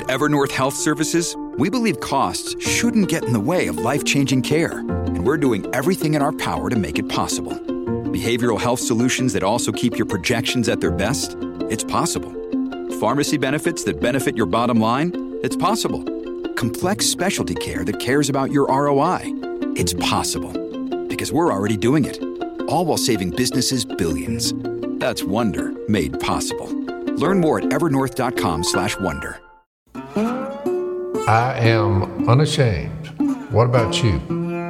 At Evernorth Health Services, we believe costs shouldn't get in the way of life-changing care, and we're doing everything in our power to make it possible. Behavioral health solutions that also keep your projections at their best? It's possible. Pharmacy benefits that benefit your bottom line? It's possible. Complex specialty care that cares about your ROI? It's possible. Because we're already doing it. All while saving businesses billions. That's Wonder made possible. Learn more at evernorth.com/wonder. I am unashamed. What about you?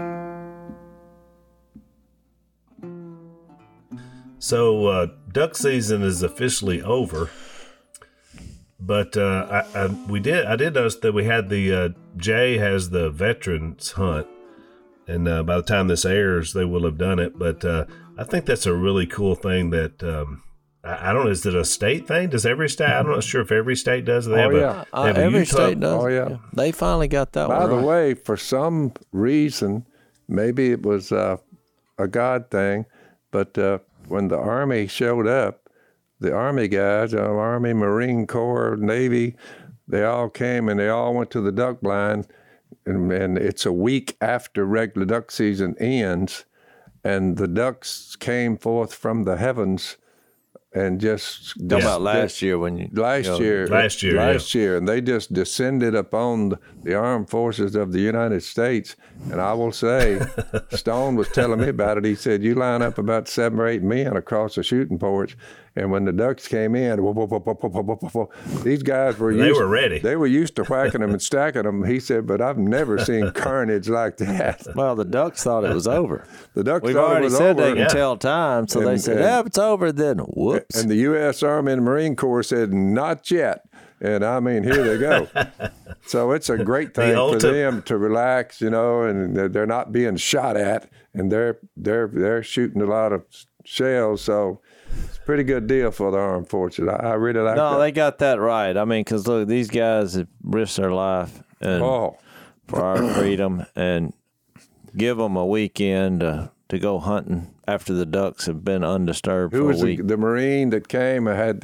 So duck season is officially over, but I did notice that we had the Jay has the veterans hunt, and by the time this airs, they will have done it. But I think that's a really cool thing that I don't know. Is it a state thing? Does every state? I'm not sure if every state does. They have every state does. Oh, yeah. They finally got that one. By the right. way, for some reason, maybe it was a God thing, but when the Army showed up, the Army guys, Army, Marine Corps, Navy, they all came and they all went to the duck blind, and it's a week after regular duck season ends, and the ducks came forth from the heavens. And just about last year when you last year, and they just descended upon the armed forces of the United States. And I will say, Stone was telling me about it. He said, "You line up about 7 or 8 men across the shooting porch, and when the ducks came in, these guys were they were ready. They were used to whacking them and stacking them." He said, "But I've never seen carnage like that." Well, the ducks thought it was over. The ducks We've thought already it was said over. they can tell time, so they said, "If it's over, then whoops." And the U.S. Army and Marine Corps said, "Not yet." And I mean, here they go. So it's a great thing for them to relax, and they're not being shot at, and they're shooting a lot of shells. So it's a pretty good deal for the armed forces. I really like that. No, they got that right. I mean, because look, these guys have risked their life for our freedom, and give them a weekend to go hunting after the ducks have been undisturbed for a week. The Marine that came had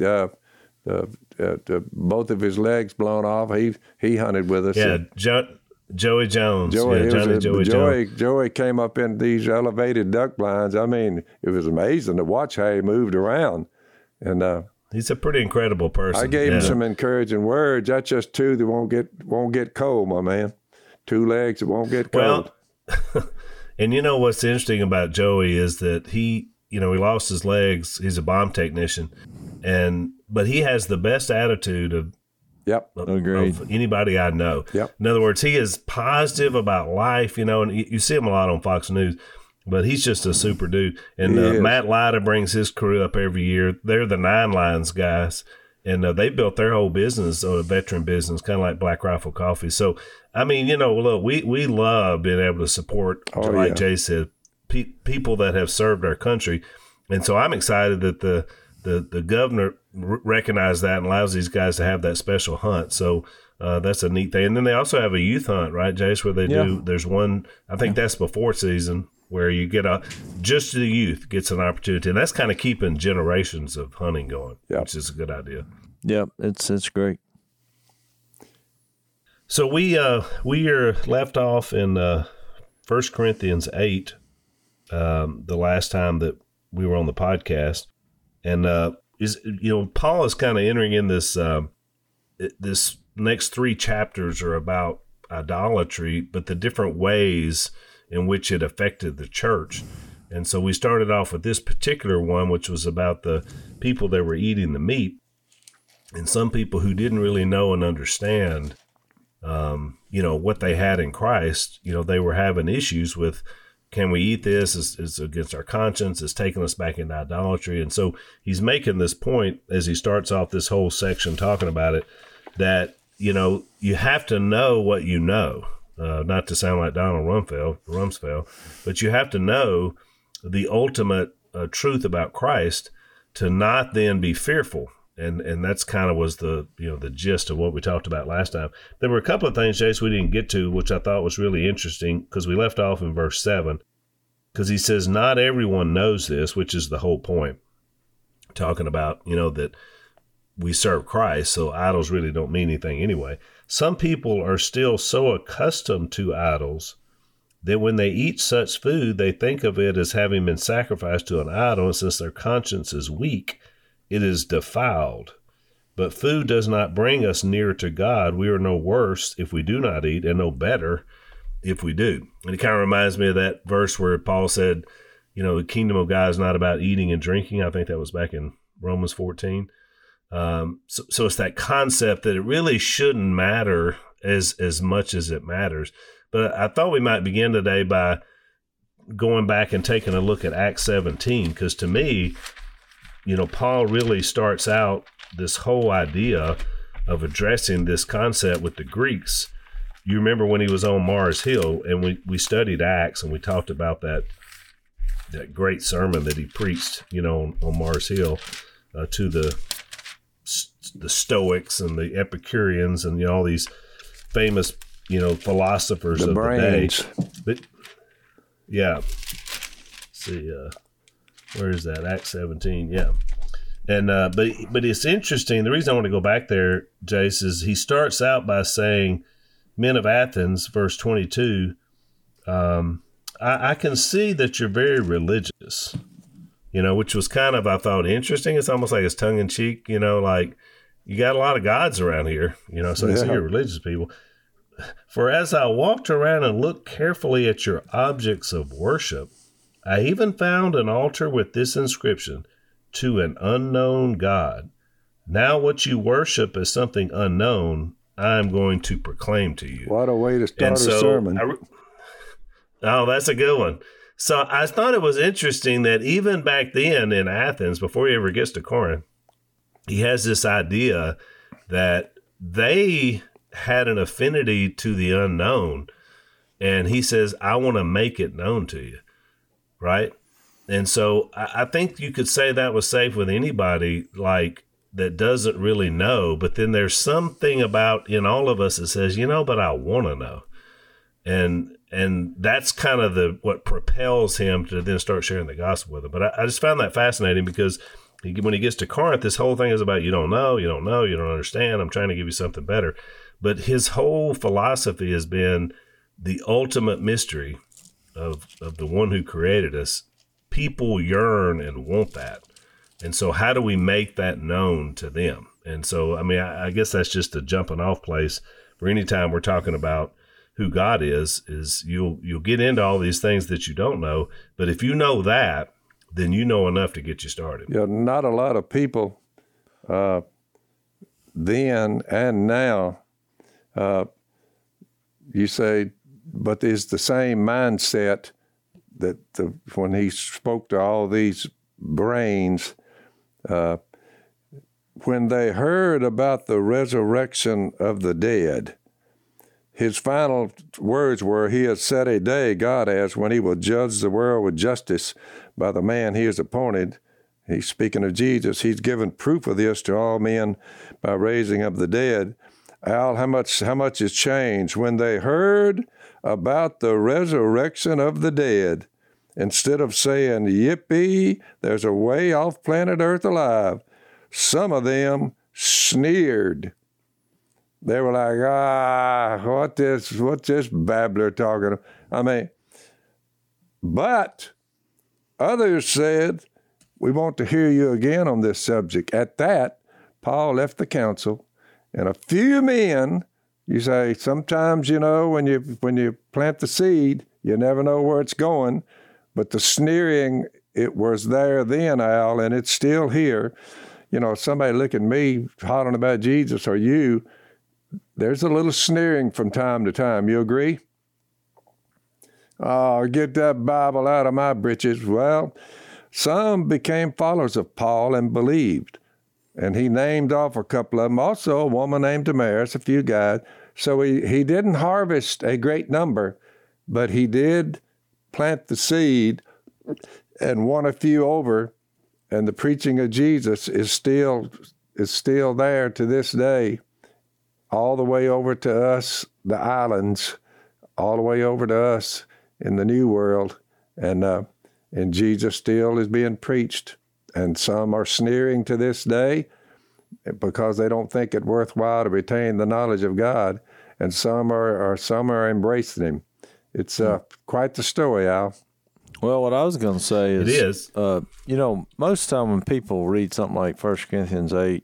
both of his legs blown off. He hunted with us. Yeah, Joey Jones. Joey came up in these elevated duck blinds. I mean, it was amazing to watch how he moved around. And he's a pretty incredible person. I gave him some encouraging words. That's just two that won't get cold, my man. 2 legs that won't get cold. Well, and you know what's interesting about Joey is that he lost his legs. He's a bomb technician, but he has the best attitude of anybody I know. Yep. In other words, he is positive about life, and you see him a lot on Fox News, but he's just a super dude. And Matt Lyda brings his crew up every year. They're the Nine Lines guys, and they built their whole business, a veteran business, kind of like Black Rifle Coffee. So, I mean, look, we love being able to support, like Jay said, people that have served our country. And so I'm excited that the governor recognized that and allows these guys to have that special hunt. So that's a neat thing. And then they also have a youth hunt, right, Jace, where they do, there's one, I think that's before season, where you get just the youth gets an opportunity. And that's kind of keeping generations of hunting going, which is a good idea. Yep, it's great. So we are left off in 1 Corinthians 8, the last time that we were on the podcast. And Paul is kind of entering in this this next 3 chapters are about idolatry, but the different ways in which it affected the church. And so we started off with this particular one, which was about the people that were eating the meat, and some people who didn't really know and understand what they had in Christ. They were having issues with, can we eat this? It's against our conscience. It's taking us back into idolatry. And so he's making this point as he starts off this whole section talking about it, that, you have to know what you know, not to sound like Donald Rumsfeld, but you have to know the ultimate truth about Christ to not then be fearful. And that's kind of was the gist of what we talked about last time. There were a couple of things, Jace, we didn't get to, which I thought was really interesting, because we left off in verse 7, because he says, not everyone knows this, which is the whole point. Talking about, that we serve Christ, so idols really don't mean anything anyway. Some people are still so accustomed to idols that when they eat such food, they think of it as having been sacrificed to an idol, and since their conscience is weak, it is defiled. But food does not bring us nearer to God. We are no worse if we do not eat, and no better if we do. And it kind of reminds me of that verse where Paul said, the kingdom of God is not about eating and drinking. I think that was back in Romans 14. So it's that concept that it really shouldn't matter as much as it matters. But I thought we might begin today by going back and taking a look at Acts 17, because to me, Paul really starts out this whole idea of addressing this concept with the Greeks. You remember when he was on Mars Hill, and we studied Acts, and we talked about that great sermon that he preached, on Mars Hill to the Stoics and the Epicureans and all these famous philosophers of brains. The day. But yeah, see, where is that? Acts 17, yeah. And but it's interesting. The reason I want to go back there, Jace, is he starts out by saying, "Men of Athens," verse 22. I can see that you're very religious, which was kind of, I thought, interesting. It's almost like it's tongue in cheek, like you got a lot of gods around here, so I see you're religious people. For as I walked around and looked carefully at your objects of worship, I even found an altar with this inscription, "To an unknown God. Now what you worship as something unknown, I'm going to proclaim to you." What a way to start a sermon. Oh, that's a good one. So I thought it was interesting that even back then in Athens, before he ever gets to Corinth, he has this idea that they had an affinity to the unknown. And he says, I want to make it known to you. Right? And so I think you could say that was safe with anybody like that doesn't really know. But then there's something about in all of us that says, but I want to know. And that's kind of what propels him to then start sharing the gospel with them. But I just found that fascinating because when he gets to Corinth, this whole thing is about you don't know, you don't understand. I'm trying to give you something better. But his whole philosophy has been the ultimate mystery of the one who created us. People yearn and want that. And so how do we make that known to them? And so, I guess that's just a jumping off place for any time we're talking about who God is you'll get into all these things that you don't know. But if you know that, then you know enough to get you started. Yeah, not a lot of people then and now, you say, but there's the same mindset that when he spoke to all these brains, when they heard about the resurrection of the dead, his final words were, he has set a day, God has, when he will judge the world with justice by the man he has appointed. He's speaking of Jesus. He's given proof of this to all men by raising of the dead. Al, how much has changed? When they heard about the resurrection of the dead, instead of saying, yippee, there's a way off planet Earth alive, some of them sneered. They were like, what's this babbler talking about? But others said, we want to hear you again on this subject. At that, Paul left the council, and a few men, you say, sometimes, when you plant the seed, you never know where it's going, but the sneering, it was there then, Al, and it's still here. Somebody look at me hollering about Jesus or you, there's a little sneering from time to time. You agree? Oh, get that Bible out of my britches. Well, some became followers of Paul and believed. And he named off a couple of them. Also, a woman named Damaris, a few guys. So he didn't harvest a great number, but he did plant the seed and won a few over. And the preaching of Jesus is still there to this day. All the way over to us, the islands, all the way over to us in the New World. And Jesus still is being preached. And some are sneering to this day. because they don't think it worthwhile to retain the knowledge of God, and some are embracing him. It's quite the story, Al. Well, what I was going to say is, it is. Most of the time when people read something like 1 Corinthians 8,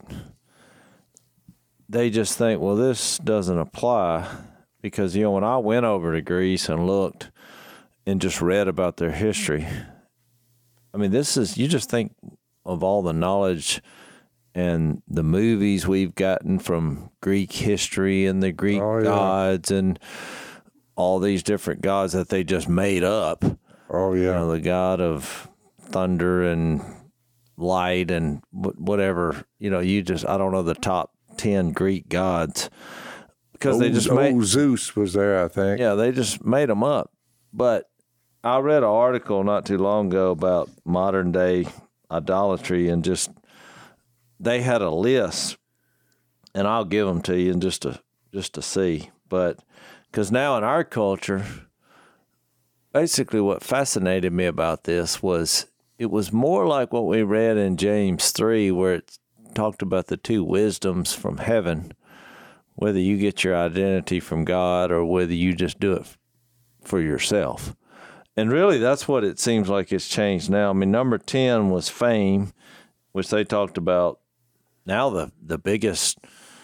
they just think, well, this doesn't apply, because, when I went over to Greece and looked and just read about their history, I mean, you just think of all the knowledge and the movies we've gotten from Greek history and the Greek gods and all these different gods that they just made up. Oh, yeah. The god of thunder and light and whatever. I don't know the top 10 Greek gods. Because they just Zeus was there, I think. Yeah, they just made them up. But I read an article not too long ago about modern day idolatry, and they had a list, and I'll give them to you just to see. But because now in our culture, basically what fascinated me about this was it was more like what we read in James 3, where it talked about the two wisdoms from heaven, whether you get your identity from God or whether you just do it for yourself. And really, that's what it seems like it's changed now. I mean, number 10 was fame, which they talked about. Now the biggest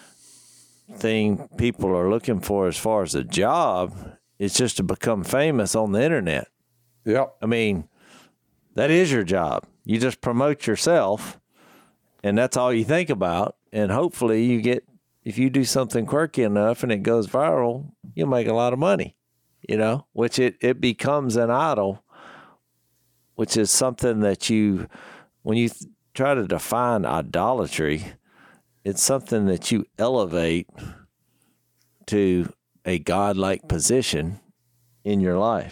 thing people are looking for as far as a job is just to become famous on the internet. Yep. I mean, that is your job. You just promote yourself, and that's all you think about. And hopefully if you do something quirky enough and it goes viral, you'll make a lot of money. Which it becomes an idol, which is something that when you try to define idolatry, it's something that you elevate to a godlike position in your life.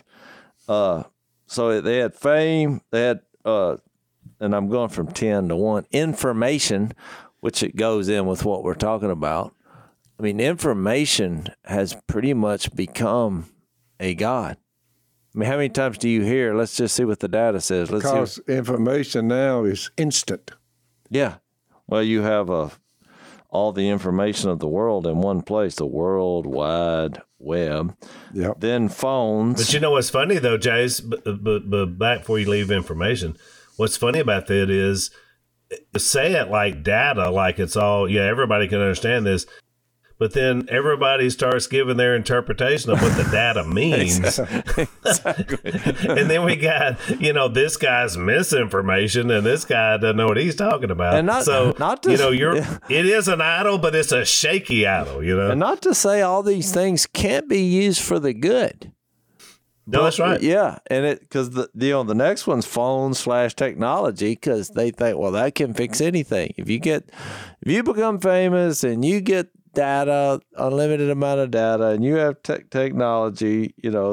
So they had fame, they had, and I'm going from 10 to 1, information, which it goes in with what we're talking about. I mean, information has pretty much become a god. I mean, how many times do you hear, let's just see what the data says. Because information now is instant. Yeah. Well, you have all the information of the world in one place, the World Wide Web. Yep. Then phones. But you know what's funny, though, Jace, but back before you leave information, what's funny about that is, say it like data, like it's all, everybody can understand this. But then everybody starts giving their interpretation of what the data means. Exactly. And then we got, this guy's misinformation, and this guy doesn't know what he's talking about. And it is an idol, but it's a shaky idol, And not to say all these things can't be used for the good. No, that's right. Yeah, and because the next one's phone/technology, because they think, well, that can fix anything. If you become famous and you get data, unlimited amount of data, and you have technology,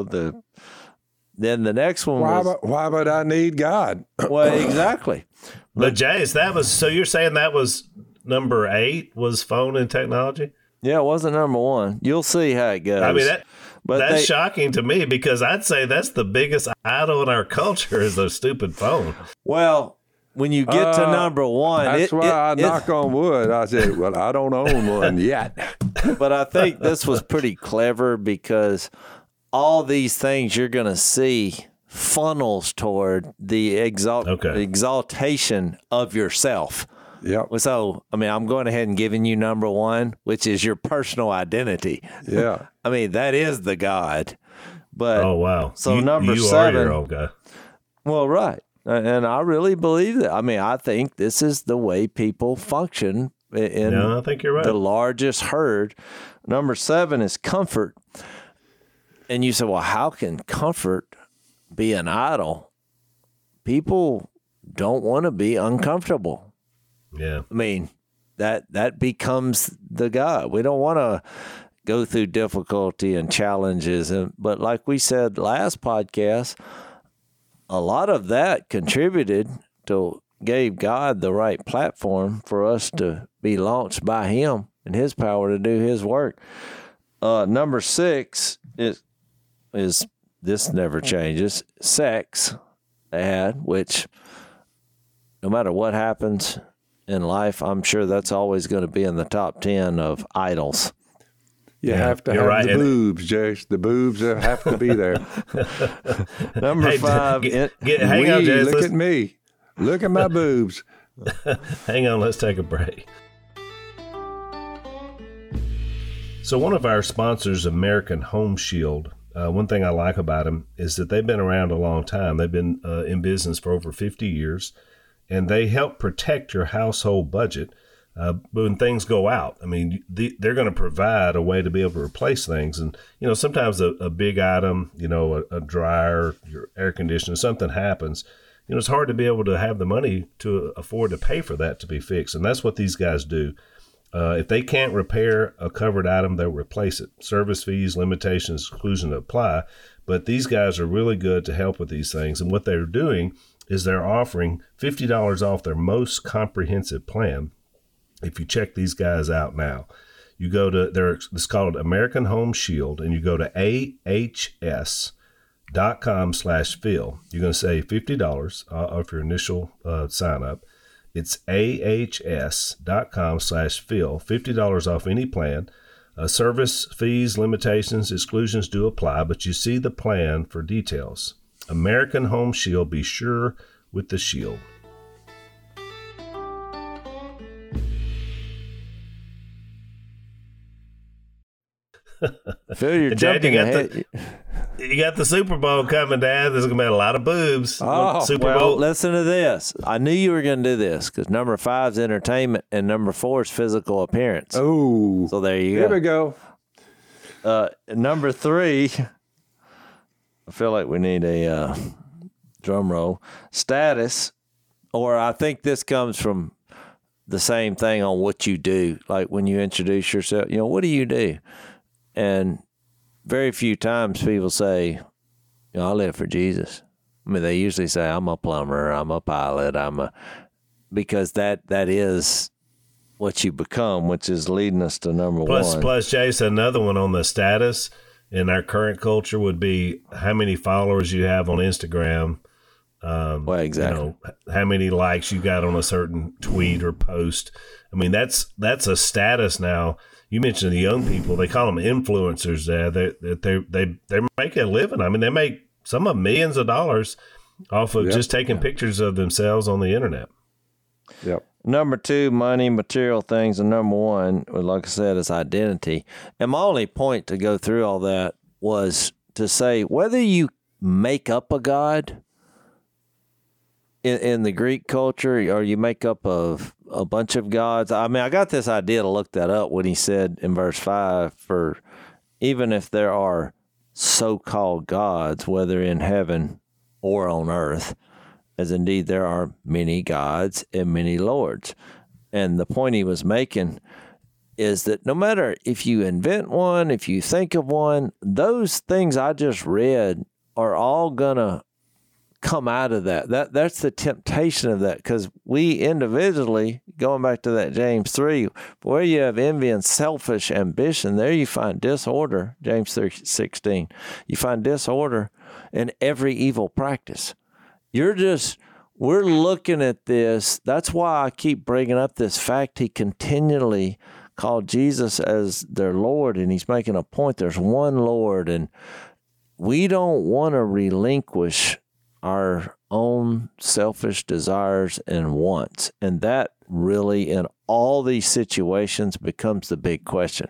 then the next one why would I need God? Well, exactly. But Jace, so you're saying that was number 8 was phone and technology? Yeah, it wasn't number 1. You'll see how it goes. I mean, that's shocking to me, because I'd say that's the biggest idol in our culture is the stupid phone. Well, when you get to number 1, that's why I knock on wood. I said, well, I don't own one yet. But I think this was pretty clever, because all these things you're going to see funnels toward the exaltation of yourself. Yep. So, I mean, I'm going ahead and giving you number 1, which is your personal identity. Yeah. I mean, that is the God. But oh, wow. So number 7. You are your own guy. Well, right. And I really believe that. I mean, I think this is the way people function in I think you're right. The largest herd. Number 7 is comfort. And you say, well, how can comfort be an idol? People don't want to be uncomfortable. Yeah. I mean, that becomes the God. We don't want to go through difficulty and challenges. But like we said last podcast, a lot of that contributed to gave God the right platform for us to be launched by him and his power to do his work. Number 6 is this never changes. Sex, which no matter what happens, in life, I'm sure that's always going to be in the top 10 of idols. You have to have right. the boobs, Jace. The boobs have to be there. Number 5. Hang on, Jace. Look at me. Look at my boobs. Hang on, let's take a break. So one of our sponsors, American Home Shield, one thing I like about them is that they've been around a long time. They've been in business for over 50 years, and they help protect your household budget when things go out. I mean, they're going to provide a way to be able to replace things. And, sometimes a big item, a dryer, your air conditioner, something happens. It's hard to be able to have the money to afford to pay for that to be fixed. And that's what these guys do. If they can't repair a covered item, they'll replace it. Service fees, limitations, exclusion apply. But these guys are really good to help with these things. And what they're doing is they're offering $50 off their most comprehensive plan. If you check these guys out now, you go to it's called American Home Shield, and you go to ahs.com/Phil. You're going to save $50 off your initial sign up. It's ahs.com/Phil. $50 off any plan. Service fees, limitations, exclusions do apply, but you see the plan for details. American Home Shield. Be sure with the shield. Phil, you're jumping ahead. You got the Super Bowl coming, Dad. There's going to be a lot of boobs. Super Bowl. Listen to this. I knew you were going to do this because number 5 is entertainment and number 4 is physical appearance. Oh. So there you go. Here we go. Number 3, I feel like we need a drum roll. Status, or I think this comes from the same thing on what you do. Like when you introduce yourself, what do you do? And very few times people say, I live for Jesus. I mean, they usually say, I'm a plumber, I'm a pilot, because that is what you become, which is leading us to number 1. Plus, Jason, another one on the status in our current culture would be how many followers you have on Instagram. Well, exactly. How many likes you got on a certain tweet or post. I mean, that's a status now. You mentioned the young people; they call them influencers. They're making a living. I mean, they make some of millions of dollars off of just taking pictures of themselves on the internet. Yep. Number 2, money, material things, and number 1, like I said, is identity. And my only point to go through all that was to say whether you make up a god in the Greek culture, or you make up a bunch of gods. I mean, I got this idea to look that up when he said in verse 5, for even if there are so-called gods, whether in heaven or on earth, as indeed there are many gods and many lords. And the point he was making is that no matter if you invent one, if you think of one, those things I just read are all going to come out of that. That's the temptation of that, because we individually, going back to that James 3, where you have envy and selfish ambition, there you find disorder, James 3:16. You find disorder in every evil practice. We're looking at this. That's why I keep bringing up this fact he continually called Jesus as their Lord, and he's making a point. There's one Lord, and we don't want to relinquish our own selfish desires and wants. And that really, in all these situations, becomes the big question.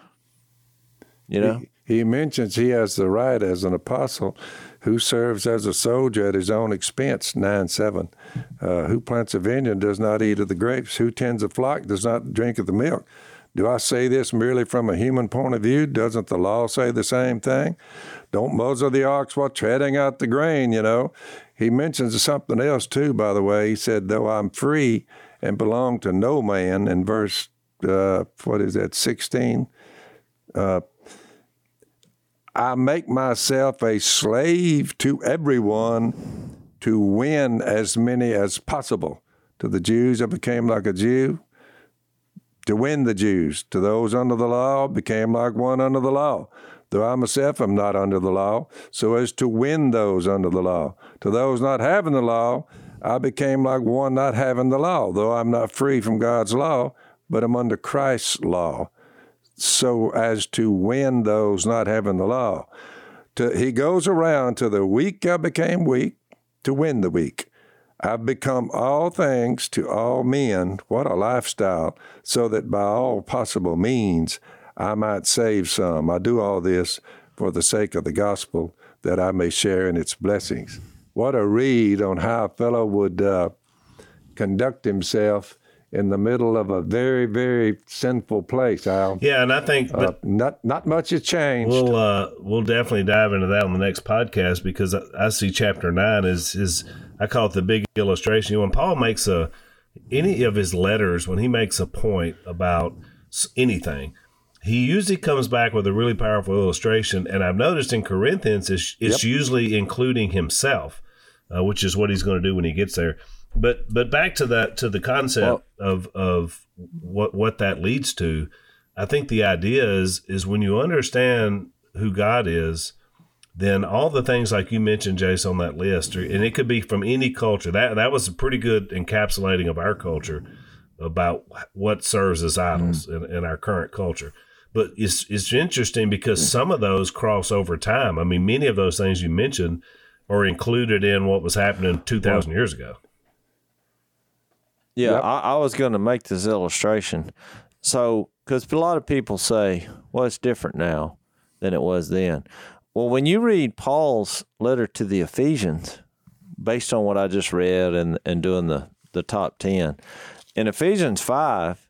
He mentions he has the right as an apostle who serves as a soldier at his own expense, 9:7. Who plants a vineyard does not eat of the grapes. Who tends a flock does not drink of the milk. Do I say this merely from a human point of view? Doesn't the law say the same thing? Don't muzzle the ox while treading out the grain, He mentions something else, too, by the way. He said, though I'm free and belong to no man, in verse, 16? I make myself a slave to everyone to win as many as possible. To the Jews, I became like a Jew to win the Jews. To those under the law, became like one under the law. Though I myself am not under the law, so as to win those under the law. To those not having the law, I became like one not having the law, though I'm not free from God's law, but I'm under Christ's law, so as to win those not having the law. He goes around to the weak I became weak to win the weak. I've become all things to all men. What a lifestyle, so that by all possible means I might save some. I do all this for the sake of the gospel, that I may share in its blessings. What a read on how a fellow would conduct himself in the middle of a very, very sinful place, Al. Yeah, and I think not much has changed. We'll definitely dive into that on the next podcast, because I see chapter 9 is I call it the big illustration. When Paul makes any of his letters, when he makes a point about anything, he usually comes back with a really powerful illustration. And I've noticed in Corinthians, it's usually including himself, which is what he's going to do when he gets there. But back to the concept of what that leads to, I think the idea is when you understand who God is, then all the things like you mentioned, Jace, on that list, and it could be from any culture. That was a pretty good encapsulating of our culture about what serves as idols in our current culture. But it's interesting because some of those cross over time. I mean, many of those things you mentioned are included in what was happening 2,000 years ago. Yeah, yep. I was going to make this illustration. So, because a lot of people say, well, it's different now than it was then. Well, when you read Paul's letter to the Ephesians, based on what I just read and doing the top 10, in Ephesians 5,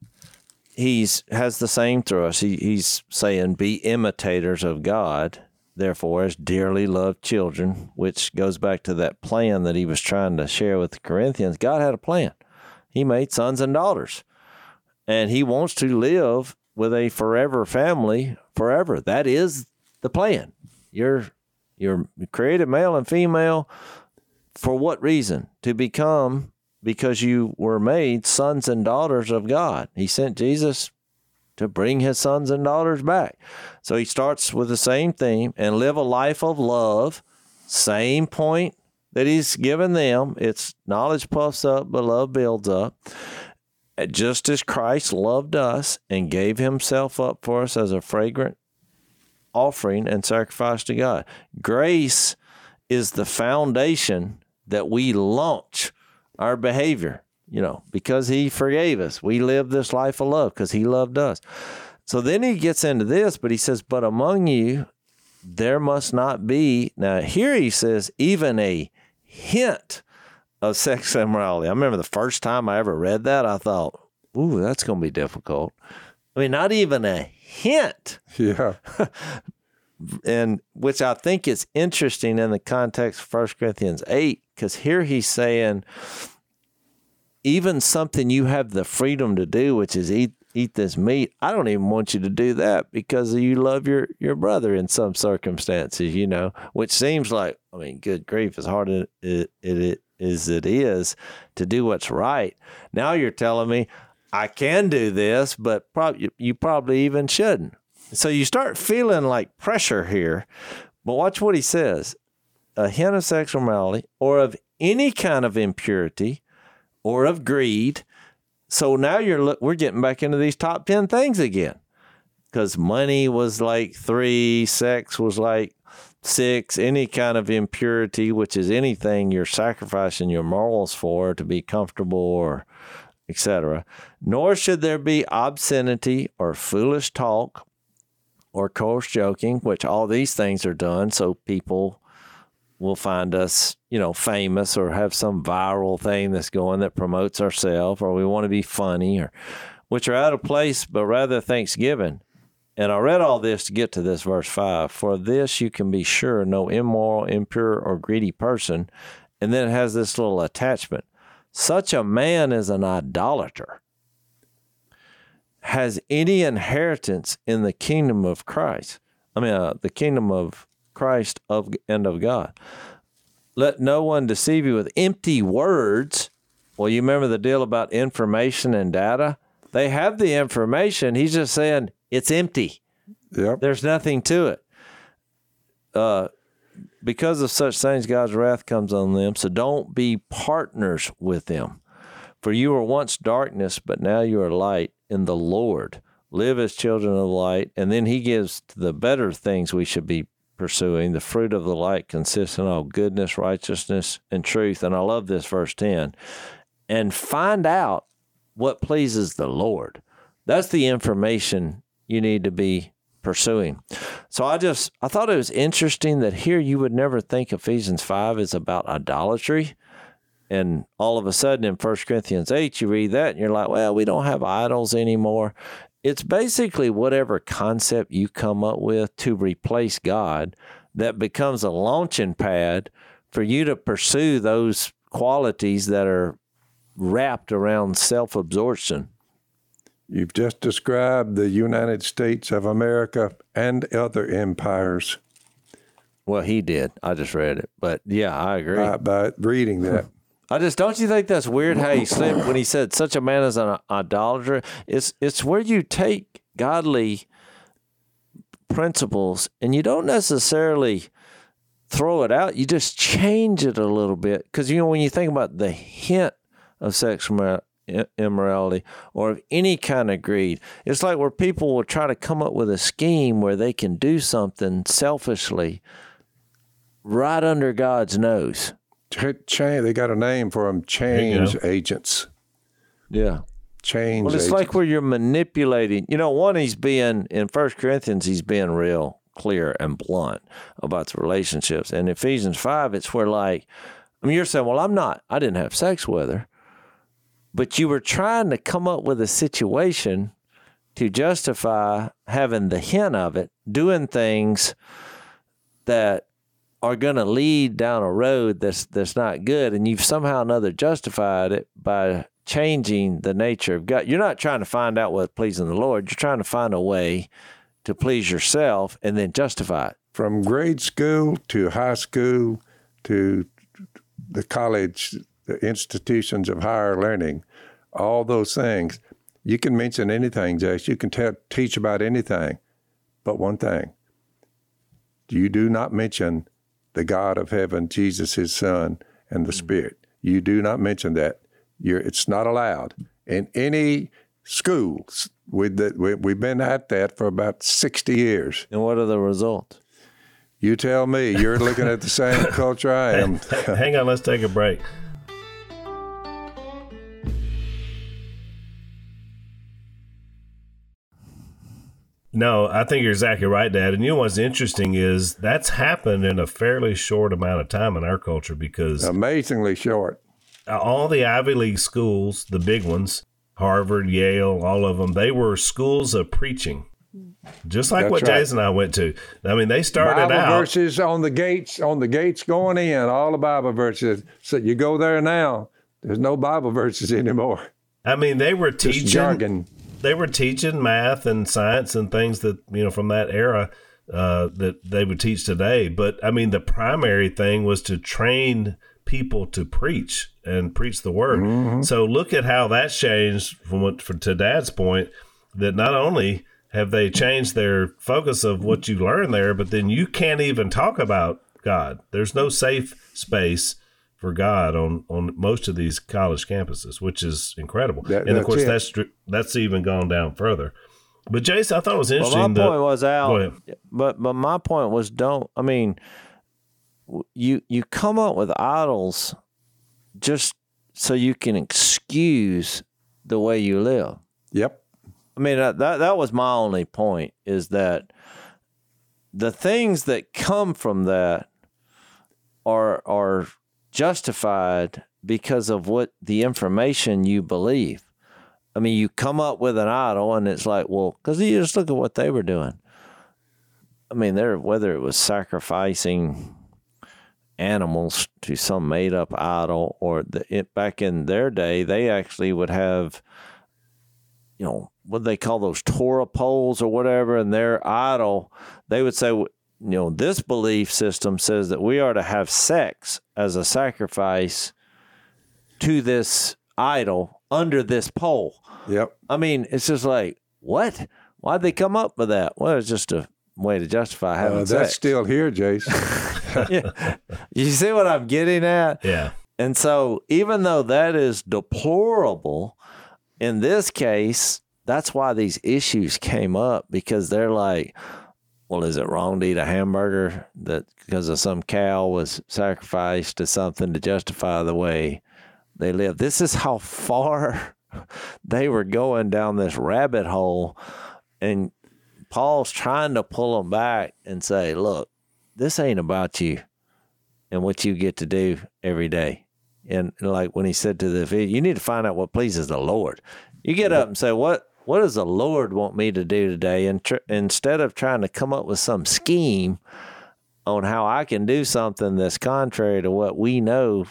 has the same thrust. He's saying, be imitators of God, therefore, as dearly loved children, which goes back to that plan that he was trying to share with the Corinthians. God had a plan. He made sons and daughters, and he wants to live with a forever family forever. That is the plan. You're created male and female. For what reason? Because you were made sons and daughters of God. He sent Jesus to bring his sons and daughters back. So he starts with the same theme, and live a life of love. Same point that he's given them. It's knowledge puffs up, but love builds up. Just as Christ loved us and gave himself up for us as a fragrant offering and sacrifice to God. Grace is the foundation that we launch our behavior, because he forgave us. We live this life of love because he loved us. So then he gets into this, but he says, but among you, there must not be, now here he says, even a hint of sexual immorality. I remember the first time I ever read that, I thought, ooh, that's going to be difficult. I mean, not even a hint. Yeah. And which I think is interesting in the context of 1 Corinthians 8, because here he's saying, even something you have the freedom to do, which is eat this meat, I don't even want you to do that because you love your brother in some circumstances, which seems like, I mean, good grief, as hard as it is to do what's right. Now you're telling me I can do this, but you probably even shouldn't. So you start feeling like pressure here. But watch what he says. A hint of sexual immorality or of any kind of impurity or of greed. So now we're getting back into these top 10 things again, because money was like 3, sex was like 6, any kind of impurity, which is anything you're sacrificing your morals for to be comfortable or etc. Nor should there be obscenity or foolish talk or coarse joking, which all these things are done so people will find us, famous or have some viral thing that's going that promotes ourselves, or we want to be funny, or which are out of place, but rather thanksgiving. And I read all this to get to this verse 5. For this you can be sure, no immoral, impure, or greedy person. And then it has this little attachment. Such a man is an idolater, has any inheritance in the kingdom of Christ. The kingdom of Christ and of God. Let no one deceive you with empty words. Well, you remember the deal about information and data? They have the information. He's just saying it's empty. Yep. There's nothing to it. because of such things, God's wrath comes on them. So don't be partners with them. For you were once darkness, but now you are light in the Lord. Live as children of light. And then he gives the better things we should be pursuing. The fruit of the light consists in all goodness, righteousness, and truth. And I love this, verse 10. And find out what pleases the Lord. That's the information you need to be pursuing. So I thought it was interesting that here you would never think Ephesians 5 is about idolatry. And all of a sudden in 1 Corinthians 8, you read that and you're like, well, we don't have idols anymore. It's basically whatever concept you come up with to replace God that becomes a launching pad for you to pursue those qualities that are wrapped around self-absorption. You've just described the United States of America and other empires. Well, he did. I just read it. But yeah, I agree. By reading that. Don't you think that's weird how he slipped when he said such a man as an idolater? It's where you take godly principles and you don't necessarily throw it out. You just change it a little bit. Because, when you think about the hint of sexual immorality or of any kind of greed, it's like where people will try to come up with a scheme where they can do something selfishly right under God's nose. They got a name for them, change agents. Yeah. Change Well, it's agents. like where you're manipulating. One, in 1 Corinthians, he's being real clear and blunt about the relationships. And Ephesians 5, it's where you're saying, well, I didn't have sex with her. But you were trying to come up with a situation to justify having the hint of it, doing things that are going to lead down a road that's not good, and you've somehow or another justified it by changing the nature of God. You're not trying to find out what's pleasing the Lord. You're trying to find a way to please yourself and then justify it. From grade school to high school to the college, the institutions of higher learning, all those things, you can mention anything, Jace. You can teach about anything, but one thing. You do not mention the God of heaven, Jesus, his son, and the Spirit. You do not mention that. It's not allowed. In any schools, we've been at that for about 60 years. And what are the results? You tell me. You're looking at the same culture I am. Hang on, let's take a break. No, I think you're exactly right, Dad. And what's interesting is that's happened in a fairly short amount of time in our culture because... Amazingly short. All the Ivy League schools, the big ones, Harvard, Yale, all of them, they were schools of preaching. Just like what Jason and I went to. I mean, they started Bible out... verses on the gates going in, all the Bible verses. So you go there now, there's no Bible verses anymore. I mean, they were teaching... Just jargon. They were teaching math and science and things that, from that era that they would teach today. But, I mean, the primary thing was to train people to preach and preach the word. Mm-hmm. So look at how that's changed to Dad's point, that not only have they changed their focus of what you learn there, but then you can't even talk about God. There's no safe space for God on most of these college campuses, which is incredible. And of course, that's even gone down further. But Jason, I thought it was interesting. Well, my point was, Al, but my point was, you come up with idols just so you can excuse the way you live. Yep. I mean, that was my only point, is that the things that come from that are justified because of what the information you believe. I mean, you come up with an idol and it's like, well, because you just look at what they were doing. I mean, whether it was sacrificing animals to some made-up idol, or back in their day, they actually would have, what do they call those Torah poles or whatever, and their idol, they would say, this belief system says that we are to have sex as a sacrifice to this idol under this pole. Yep. I mean, it's just like, what? Why'd they come up with that? Well, it's just a way to justify having sex. That's still here, Jace. Yeah. You see what I'm getting at? Yeah. And so even though that is deplorable, in this case, that's why these issues came up, because they're like, well, is it wrong to eat a hamburger that because of some cow was sacrificed to something to justify the way they live? This is how far they were going down this rabbit hole. And Paul's trying to pull them back and say, look, this ain't about you and what you get to do every day. And like when he said to the, you need to find out what pleases the Lord. You get up and say, what does the Lord want me to do today? And instead of trying to come up with some scheme on how I can do something that's contrary to what we know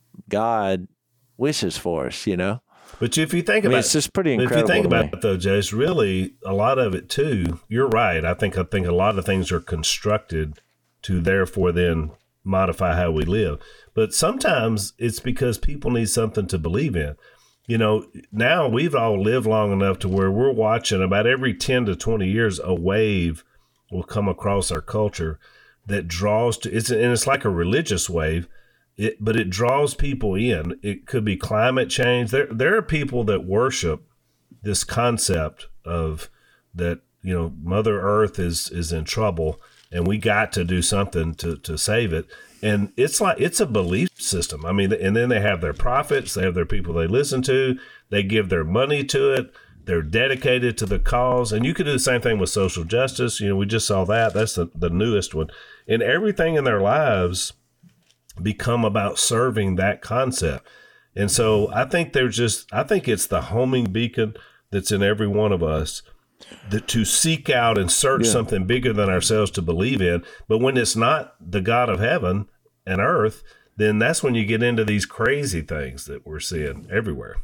God wishes for us, you know? But if you think about it, it's just pretty incredible. If you think about it, though, Jay, it's really a lot of it, too. You're right. I think a lot of things are constructed to therefore then modify how we live. But sometimes it's because people need something to believe in. You know, now we've all lived long enough to where we're watching about every 10 to 20 years, a wave will come across our culture that draws to it's, and it's like a religious wave, but it draws people in. It could be climate change. There are people that worship this concept of that, you know, Mother Earth is in trouble and we got to do something to save it. And it's like, it's a belief system. I mean, and then they have their prophets, they have their people they listen to, they give their money to it, they're dedicated to the cause. And you could do the same thing with social justice. You know, we just saw that. That's the newest one. And everything in their lives become about serving that concept. And so I think it's the homing beacon that's in every one of us, that to seek out and search something bigger than ourselves to believe in. But when it's not the God of heaven and earth, then that's when you get into these crazy things that we're seeing everywhere.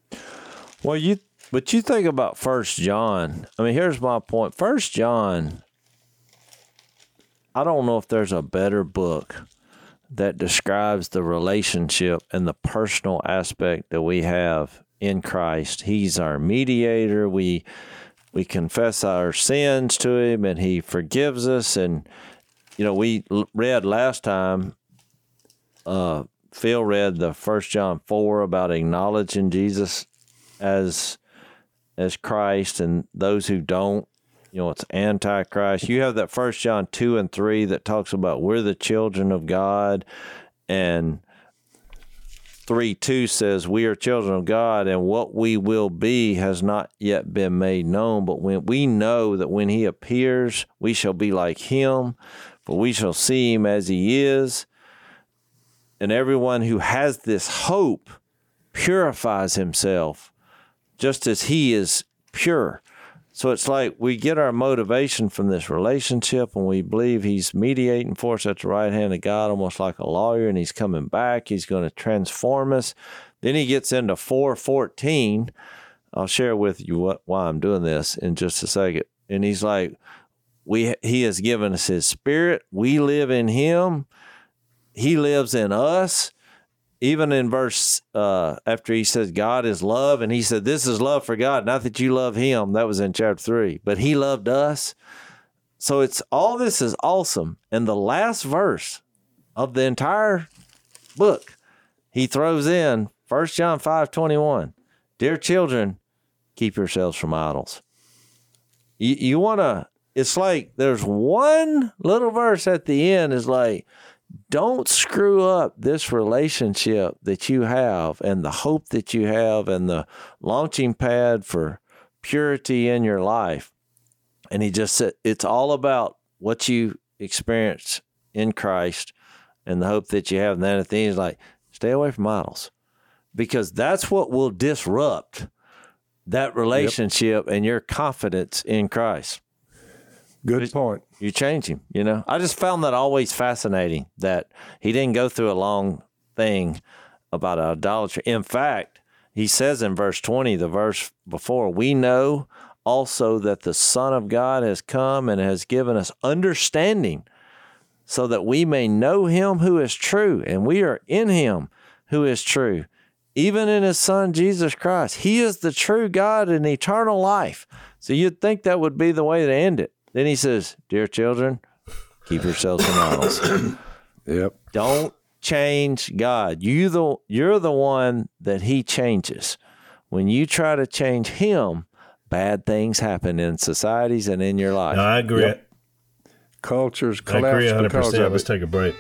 Well, you think about 1 John. I mean, here's my point. 1 John, I don't know if there's a better book that describes the relationship and the personal aspect that we have in Christ. He's our mediator. We confess our sins to him and he forgives us. And, you know, we read last time, Phil read the 1 John 4 about acknowledging Jesus as Christ, and those who don't, you know, it's antichrist. You have that 1 John 2 and 3 that talks about we're the children of God, and 3:2 says we are children of God, and what we will be has not yet been made known. But when we know that when he appears, we shall be like him, for we shall see him as he is. And everyone who has this hope purifies himself just as he is pure. So it's like we get our motivation from this relationship, and we believe he's mediating for us at the right hand of God, almost like a lawyer, and he's coming back. He's going to transform us. Then he gets into 4:14. I'll share with you why I'm doing this in just a second. And he's like, he has given us his spirit. We live in him. He lives in us. Even in verse, after he says God is love, and he said, this is love for God, not that you love him. That was in chapter 3. But he loved us. So it's all this is awesome. And the last verse of the entire book, he throws in 1 John 5:21. Dear children, keep yourselves from idols. You want to, it's like there's one little verse at the end is like, don't screw up this relationship that you have and the hope that you have and the launching pad for purity in your life. And he just said, it's all about what you experience in Christ and the hope that you have. And then at the end, he's like, stay away from idols, because that's what will disrupt that relationship and your confidence in Christ. Good point. You change him, you know. I just found that always fascinating that he didn't go through a long thing about idolatry. In fact, he says in verse 20, the verse before, we know also that the Son of God has come and has given us understanding so that we may know him who is true, and we are in him who is true, even in his Son, Jesus Christ. He is the true God and eternal life. So you'd think that would be the way to end it. Then he says, dear children, keep yourselves from idols. Yep. Don't change God. You're the one that he changes. When you try to change him, bad things happen in societies and in your life. No, I agree. Yep. Cultures I agree collapse 100%. because of Let's it. take a break.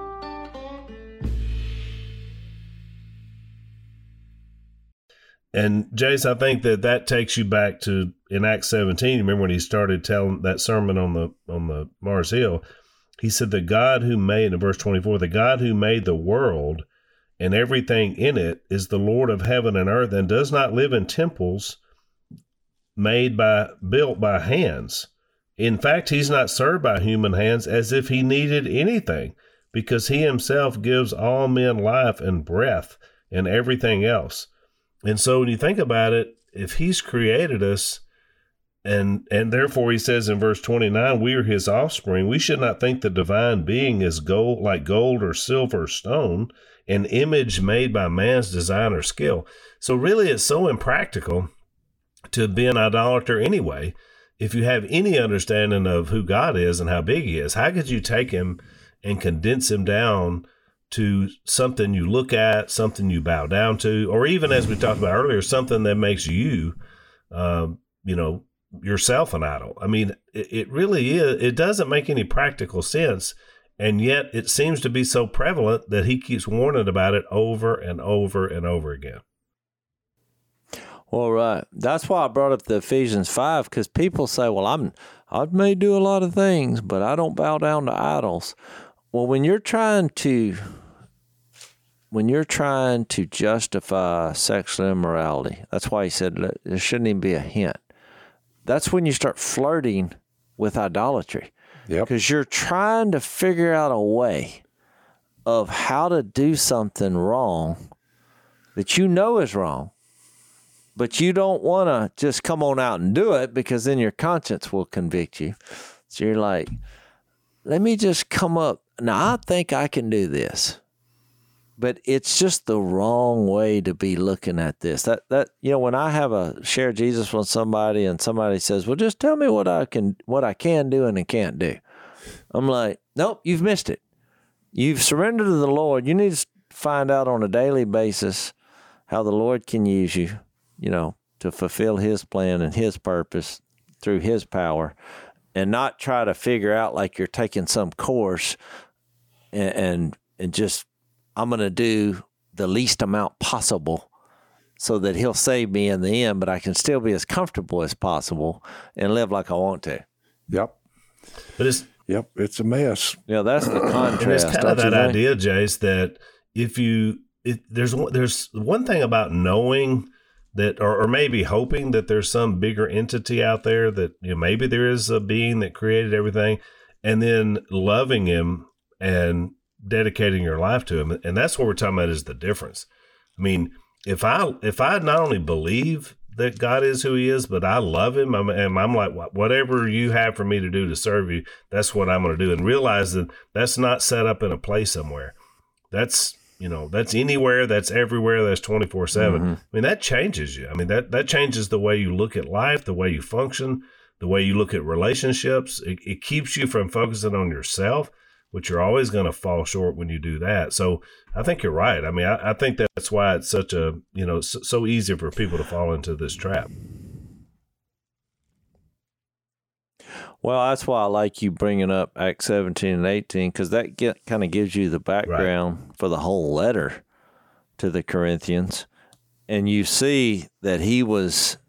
And Jace, I think that takes you back to in Acts 17. Remember when he started telling that sermon on the Mars Hill? He said, "The God who made," in verse 24, "the God who made the world and everything in it is the Lord of heaven and earth, and does not live in temples built by hands. In fact, he's not served by human hands as if he needed anything, because he himself gives all men life and breath and everything else." And so when you think about it, if he's created us, and therefore he says in verse 29, we are his offspring, we should not think the divine being is like gold or silver or stone, an image made by man's design or skill. So really it's so impractical to be an idolater anyway. If you have any understanding of who God is and how big he is, how could you take him and condense him down to something you look at, something you bow down to, or even, as we talked about earlier, something that makes you, yourself an idol? I mean, it really is. It doesn't make any practical sense, and yet it seems to be so prevalent that he keeps warning about it over and over and over again. Well, right. That's why I brought up the Ephesians 5, because people say, well, I may do a lot of things, but I don't bow down to idols. Well, when you're trying to justify sexual immorality, that's why he said there shouldn't even be a hint. That's when you start flirting with idolatry. Yep. Because you're trying to figure out a way of how to do something wrong that you know is wrong, but you don't want to just come on out and do it, because then your conscience will convict you. So you're like, let me just come up. Now, I think I can do this, but it's just the wrong way to be looking at this. That when I have a share Jesus with somebody and somebody says, well, just tell me what I can do and I can't do. I'm like, nope, you've missed it. You've surrendered to the Lord. You need to find out on a daily basis how the Lord can use you, to fulfill his plan and his purpose through his power, and not try to figure out like you're taking some course and just, I'm going to do the least amount possible so that he'll save me in the end, but I can still be as comfortable as possible and live like I want to. Yep. But it's a mess. Yeah, that's the contrast. And it's kind of that idea, Jace, that there's one thing about knowing that, or maybe hoping that there's some bigger entity out there that, maybe there is a being that created everything, and then loving him and dedicating your life to him. And that's what we're talking about, is the difference. I mean, if I not only believe that God is who he is, but I love him, I'm like, whatever you have for me to do to serve you, that's what I'm going to do. And realize that that's not set up in a place somewhere. That's anywhere, that's everywhere, that's 24/7. Mm-hmm. I mean, that changes you. I mean, that changes the way you look at life, the way you function, the way you look at relationships. It keeps you from focusing on yourself, which you're always going to fall short when you do that. So I think you're right. I mean, I think that's why it's such a, so easy for people to fall into this trap. Well, that's why I like you bringing up Acts 17 and 18, because that kind of gives you the background for the whole letter to the Corinthians. And you see that he was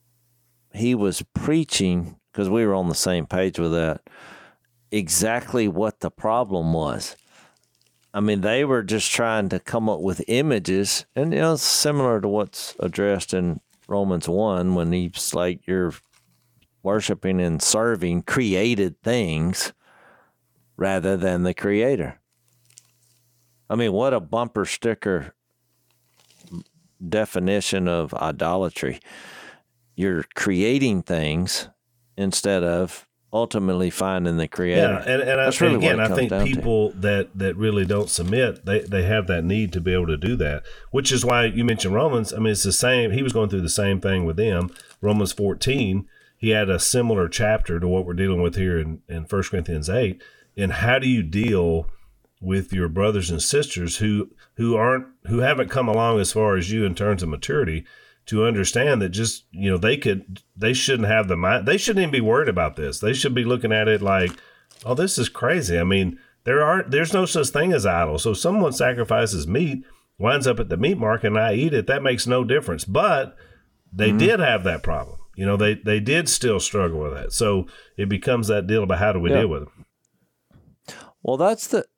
preaching, because we were on the same page with that, exactly what the problem was. I mean, they were just trying to come up with images, and it's similar to what's addressed in Romans 1 when he's like, you're worshiping and serving created things rather than the Creator. I mean, what a bumper sticker definition of idolatry. You're creating things instead of ultimately finding the Creator. Yeah, and that's really again, what it I think comes down people that really don't submit, they have that need to be able to do that, which is why you mentioned Romans. I mean, it's the same. He was going through the same thing with them. Romans 14, he had a similar chapter to what we're dealing with here in 1 Corinthians 8. And how do you deal with your brothers and sisters who haven't come along as far as you in terms of maturity to understand that just, they shouldn't have the mind. They shouldn't even be worried about this. They should be looking at it like, oh, this is crazy. I mean, there's no such thing as idol. So someone sacrifices meat, winds up at the meat market, and I eat it. That makes no difference. But they did have that problem. They did still struggle with that. So it becomes that deal about how do we deal with it. Well, that's the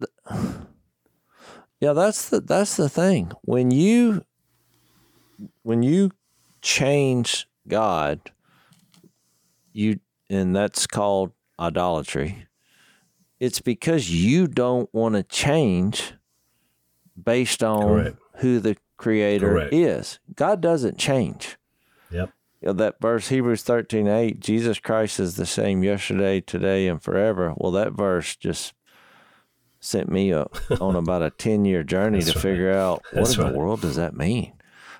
thing. When you change God, and that's called idolatry. It's because you don't want to change based on who the Creator is. God doesn't change. Yep. That verse, Hebrews 13:8, Jesus Christ is the same yesterday, today, and forever. Well, that verse just sent me on about a 10-year journey to figure out what in the world does that mean.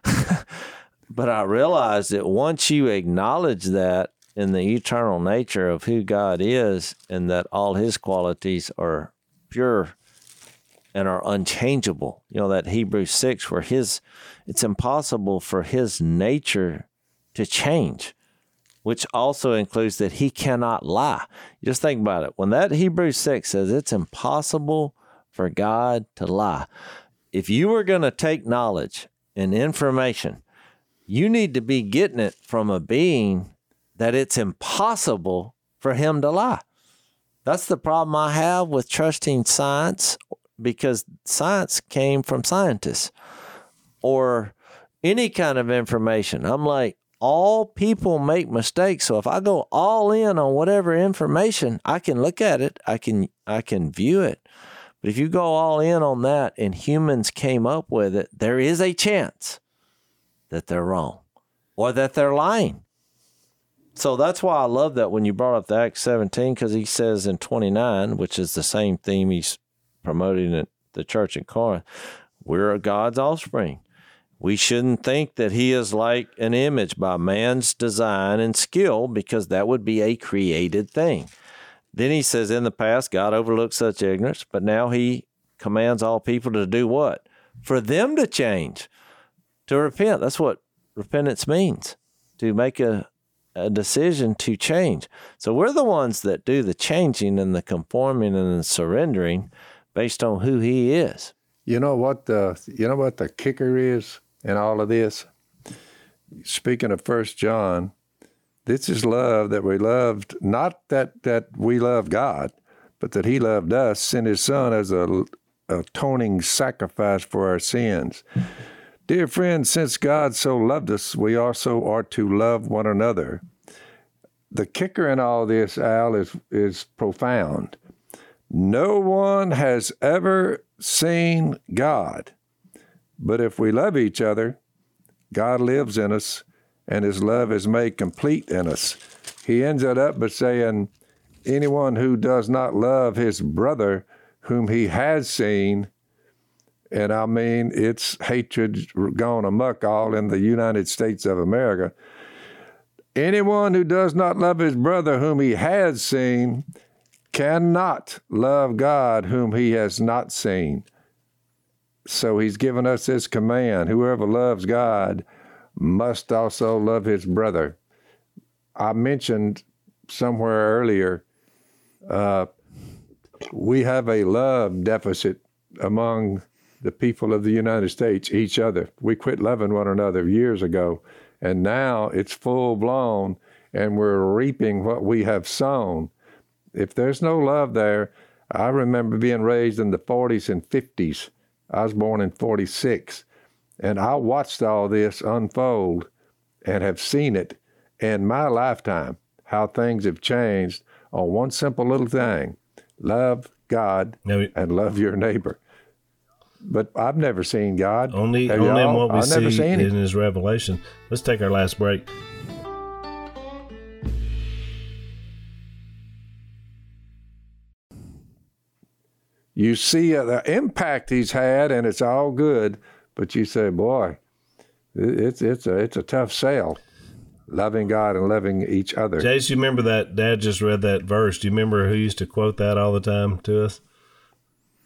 But I realized that once you acknowledge that in the eternal nature of who God is and that all his qualities are pure and are unchangeable, that Hebrews 6 where it's impossible for his nature to change, which also includes that he cannot lie. Just think about it. When that Hebrews 6 says it's impossible for God to lie, if you were going to take knowledge and information, you need to be getting it from a being that it's impossible for him to lie. That's the problem I have with trusting science, because science came from scientists or any kind of information. I'm like, all people make mistakes. So if I go all in on whatever information, I can look at it, I can view it. But if you go all in on that and humans came up with it, there is a chance that they're wrong or that they're lying. So that's why I love that when you brought up the Acts 17, because he says in 29, which is the same theme he's promoting at the church in Corinth, we're God's offspring. We shouldn't think that he is like an image by man's design and skill, because that would be a created thing. Then he says, in the past, God overlooked such ignorance, but now he commands all people to do what? For them to change, to repent. That's what repentance means, to make a decision to change. So we're the ones that do the changing and the conforming and the surrendering based on who he is. You know what the kicker is in all of this? Speaking of 1 John, this is love, that we loved, not that we love God, but that he loved us, sent his son as a atoning sacrifice for our sins. Dear friends, since God so loved us, we also are to love one another. The kicker in all this, Al, is profound. No one has ever seen God, but if we love each other, God lives in us, and his love is made complete in us. He ends it up by saying, anyone who does not love his brother whom he has seen, and I mean, it's hatred gone amok all in the United States of America. Anyone who does not love his brother whom he has seen cannot love God whom he has not seen. So he's given us this command: whoever loves God must also love his brother. I mentioned somewhere earlier, we have a love deficit among the people of the United States, each other. We quit loving one another years ago, and now it's full blown, and we're reaping what we have sown. If there's no love there, I remember being raised in the 40s and 50s. I was born in 46, and I watched all this unfold and have seen it in my lifetime, how things have changed on one simple little thing: love God and love your neighbor. But I've never seen God. Only in what we see in his revelation. Let's take our last break. You see the impact he's had, and it's all good, but you say, boy, it's a tough sell, loving God and loving each other. Jace, you remember that? Dad just read that verse. Do you remember who used to quote that all the time to us?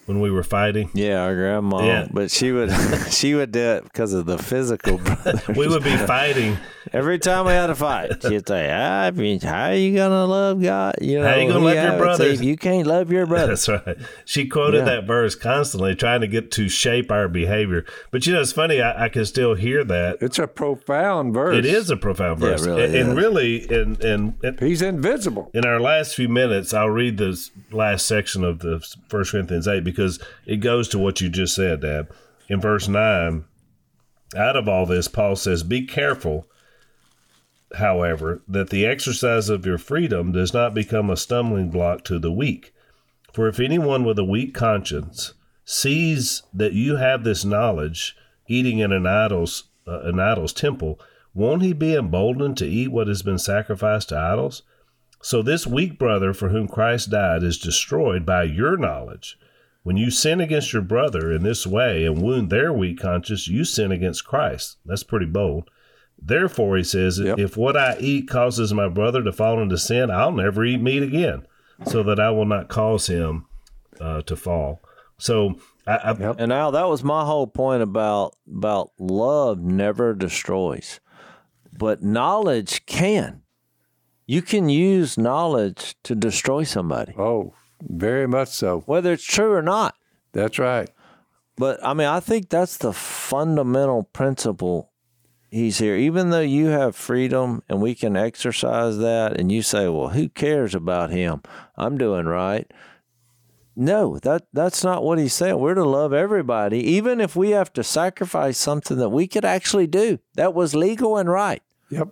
when we were fighting? Yeah, our grandma. Yeah. But she would do it because of the physical brother. We would be fighting. Every time we had a fight, she'd say, how are you going to love God? How are you going to love your brother? You can't love your brother. That's right. She quoted that verse constantly, trying to get to shape our behavior. But, it's funny. I can still hear that. It's a profound verse. It is a profound verse. Yeah, it really and he's invisible. In our last few minutes, I'll read this last section of the 1 Corinthians 8 because it goes to what you just said, Dad. In verse 9, out of all this, Paul says, be careful, however, that the exercise of your freedom does not become a stumbling block to the weak. For if anyone with a weak conscience sees that you have this knowledge, eating in an idol's temple, won't he be emboldened to eat what has been sacrificed to idols? So this weak brother for whom Christ died is destroyed by your knowledge. When you sin against your brother in this way and wound their weak conscience, you sin against Christ. That's pretty bold. Therefore, he says, if what I eat causes my brother to fall into sin, I'll never eat meat again, so that I will not cause him to fall. So, and Al, that was my whole point about love never destroys, but knowledge can. You can use knowledge to destroy somebody. Oh, very much so. Whether it's true or not. That's right. But, I think that's the fundamental principle he's here. Even though you have freedom and we can exercise that, and you say, well, who cares about him? I'm doing right. No, that's not what he's saying. We're to love everybody, even if we have to sacrifice something that we could actually do. That was legal and right. Yep.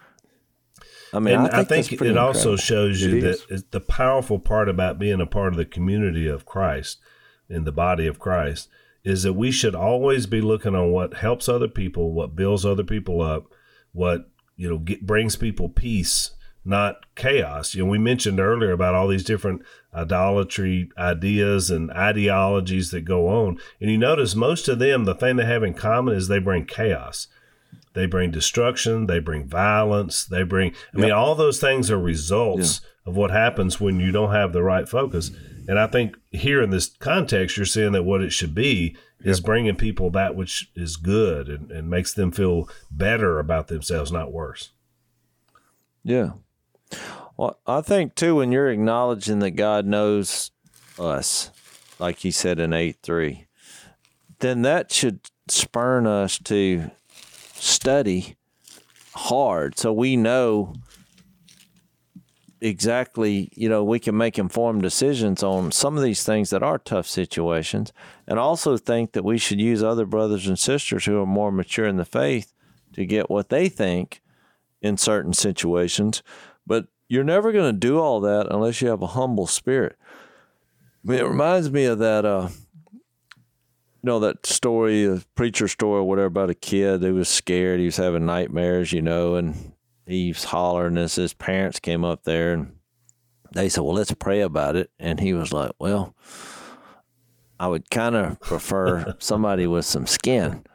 I think it also shows you that the powerful part about being a part of the community of Christ, in the body of Christ, is that we should always be looking on what helps other people, what builds other people up, what brings people peace, not chaos. We mentioned earlier about all these different idolatry ideas and ideologies that go on, and you notice most of them, the thing they have in common is they bring chaos. They bring destruction. They bring violence. They bring, all those things are results of what happens when you don't have the right focus. And I think here in this context, you're saying that what it should be is bringing people that which is good and makes them feel better about themselves, not worse. Yeah. Well, I think, too, when you're acknowledging that God knows us, like he said in 8:3, then that should spurn us to study hard so we know exactly, we can make informed decisions on some of these things that are tough situations, and also think that we should use other brothers and sisters who are more mature in the faith to get what they think in certain situations. But you're never going to do all that unless you have a humble spirit. It reminds me of that, that story, a preacher story or whatever, about a kid who was scared. He was having nightmares, and he was hollering as his parents came up there, and they said, well, let's pray about it. And he was like, well, I would kind of prefer somebody with some skin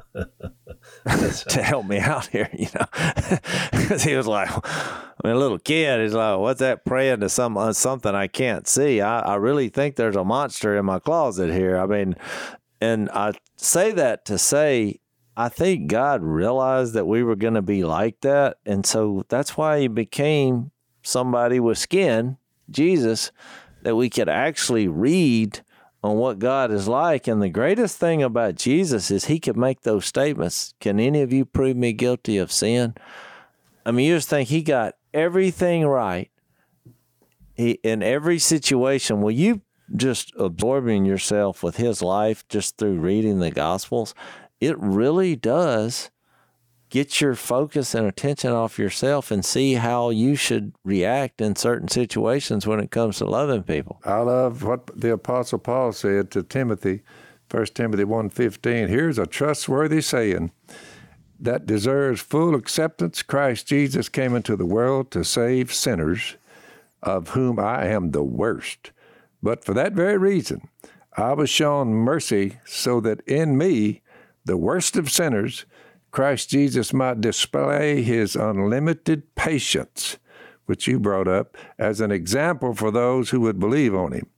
to help me out here, because he was like, a little kid, he's like, what's that praying to something I can't see? I really think there's a monster in my closet here. And I say that to say, I think God realized that we were going to be like that. And so that's why he became somebody with skin, Jesus, that we could actually read on what God is like. And the greatest thing about Jesus is he could make those statements. Can any of you prove me guilty of sin? You just think he got everything right in every situation. Will you just absorbing yourself with his life just through reading the Gospels? It really does get your focus and attention off yourself and see how you should react in certain situations when it comes to loving people. I love what the Apostle Paul said to Timothy, 1 Timothy 1:15. Here's a trustworthy saying that deserves full acceptance. Christ Jesus came into the world to save sinners, of whom I am the worst. But for that very reason, I was shown mercy so that in me, the worst of sinners, Christ Jesus might display his unlimited patience, which you brought up, as an example for those who would believe on him.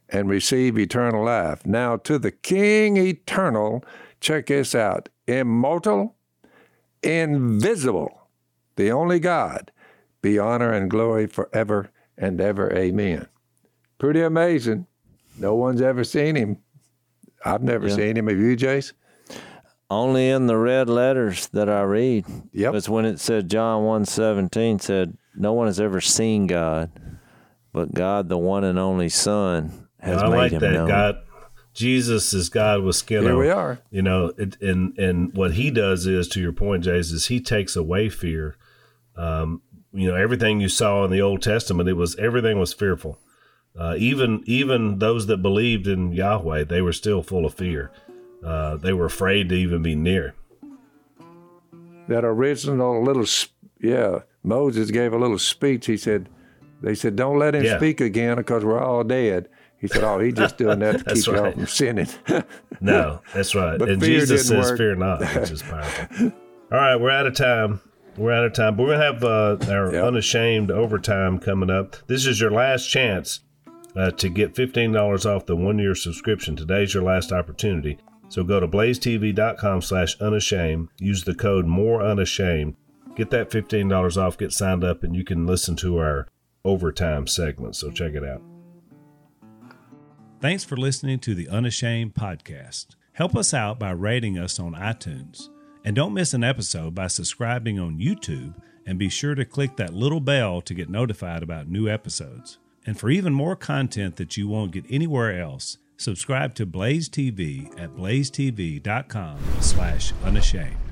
and receive eternal life. Now to the King eternal, check this out, immortal, invisible, the only God, be honor and glory forever and ever. Amen. Pretty amazing. No one's ever seen him. I've never seen him. Have you, Jace? Only in the red letters that I read. Yep. It's when it said, John 1:17 said, no one has ever seen God, but God, the one and only Son, has made him known. God, Jesus is God with skin on. Here we are. You know, and what he does is, to your point, Jace, is he takes away fear. You know, everything you saw in the Old Testament, everything was fearful. Even those that believed in Yahweh, they were still full of fear. They were afraid to even be near. That original little, Moses gave a little speech. They said, don't let him speak again because we're all dead. He said, he's just doing that to keep y'all from sinning. No, that's right. But and Jesus says, fear not, which is powerful. All right, we're out of time. But we're going to have our Unashamed overtime coming up. This is your last chance to get $15 off the 1-year subscription. Today's your last opportunity. So go to blazetv.com/unashamed. Use the code MOREUNASHAMED. Get that $15 off, get signed up, and you can listen to our overtime segment. So check it out. Thanks for listening to the Unashamed podcast. Help us out by rating us on iTunes. And don't miss an episode by subscribing on YouTube, and be sure to click that little bell to get notified about new episodes. And for even more content that you won't get anywhere else, subscribe to Blaze TV at blazetv.com/unashamed.